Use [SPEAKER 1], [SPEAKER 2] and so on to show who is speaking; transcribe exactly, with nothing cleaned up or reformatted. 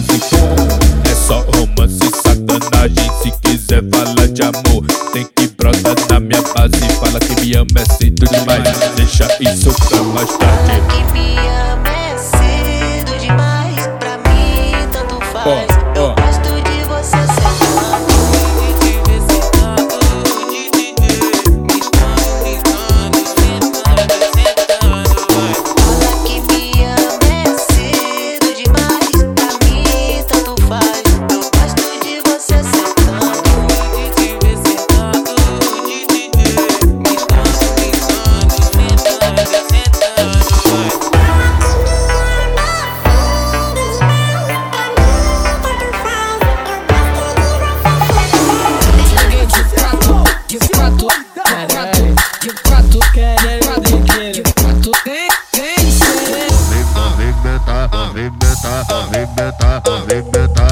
[SPEAKER 1] e pum. É só romance e sacanagem. Se quiser falar de amor, tem que brotar na minha base. Fala que me ama é cedo demais, deixa isso pra mais tarde.
[SPEAKER 2] Que me ama é cedo demais, pra mim tanto faz.
[SPEAKER 1] Oh, oh.
[SPEAKER 2] Eu gosto de você sentando, de te ver sentado, de te ver me dando, me dando, sentando, sentando, vai. Fala que me ama é cedo demais, pra mim tanto faz. Eu gosto de você sentando, de te ver sentado, de te ver me dando, me dando, sentando, sentando, vai.
[SPEAKER 3] De fato, caralho, de fato, caralho, de fato, tem, tem,
[SPEAKER 4] Movimentar, movimentar, movimentar, movimentar.